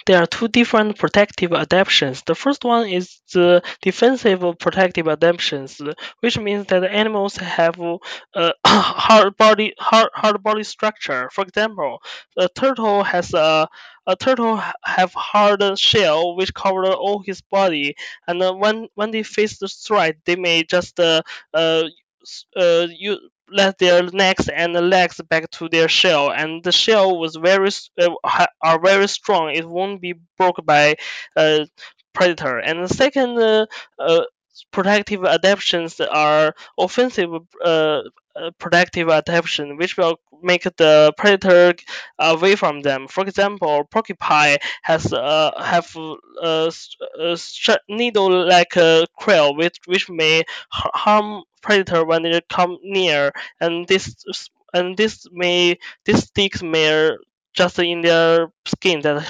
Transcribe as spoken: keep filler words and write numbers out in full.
there are two different protective adaptations. The first one is the defensive protective adaptations, which means that animals have a hard body hard, hard body structure. For example, a turtle has a a turtle ha- have hard shell which cover all his body, and uh, when when they face the threat, they may just uh, uh, s- uh, you let their necks and legs back to their shell, and the shell was very s- uh, ha- are very strong. It won't be broke by uh, predator. And the second uh, uh, protective adaptations are offensive uh, uh, protective adaptation, which will make the predator away from them. For example, porcupine has uh, have a, s- a sh- needle-like uh, quail, which which may ha- harm predator when they come near, and this and this may this sticks may just in their skin that